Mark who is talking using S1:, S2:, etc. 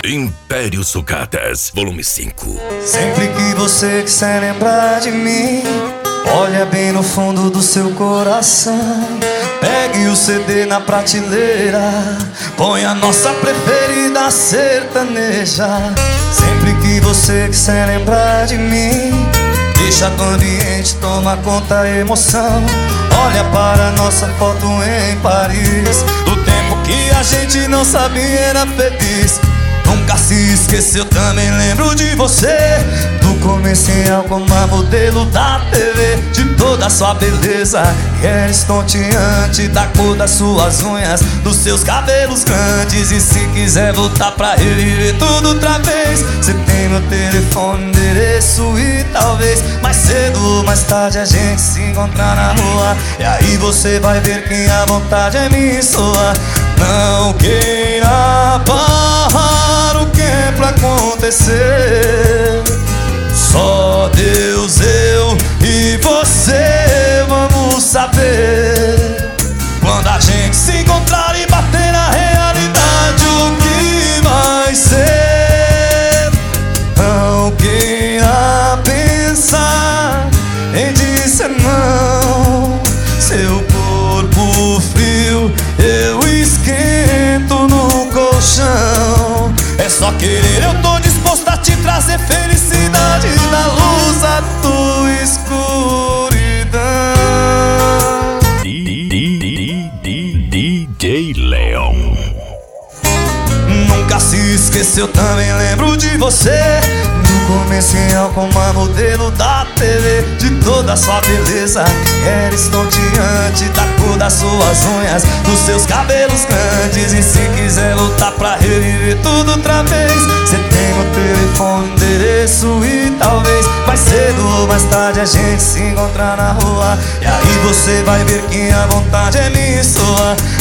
S1: Império Sucatas, volume 5.
S2: Sempre que você quiser lembrar de mim, olha bem no fundo do seu coração. Pegue o CD na prateleira, põe a nossa preferida sertaneja. Sempre que você quiser lembrar de mim, deixa do ambiente, toma conta a emoção. Olha para nossa foto em Paris, do tempo que a gente não sabia era feliz. Nunca se esqueceu, também lembro de você, do comercial como a modelo da TV, de toda a sua beleza, e era estonteante, da cor das suas unhas, dos seus cabelos grandes. E se quiser voltar pra reviver tudo outra vez, você tem meu telefone, endereço e talvez mais cedo ou mais tarde a gente se encontrar na rua. E aí você vai ver que a vontade é minha sua. Não queira parar o que é pra acontecer, só Deus, eu e você vamos saber. Quando a gente se encontrar e bater na realidade, o que vai ser. Não queira pensar em dizer não, seu corpo frio eu esquento no colchão. É só querer, eu tô disposto a te trazer felicidade na luz da tua escuridão.
S1: DJ Leão.
S2: Nunca se esqueceu, também lembro de você, do comercial como a modelo da TV, de toda a sua beleza, era estonteante, da cor das suas unhas, dos seus cabelos grandes. E se quiser voltar pra reviver tudo outra vez, você tem meu telefone, endereço e talvez mais cedo ou mais tarde a gente se encontrar na rua. E aí você vai ver que a vontade é minha e sua.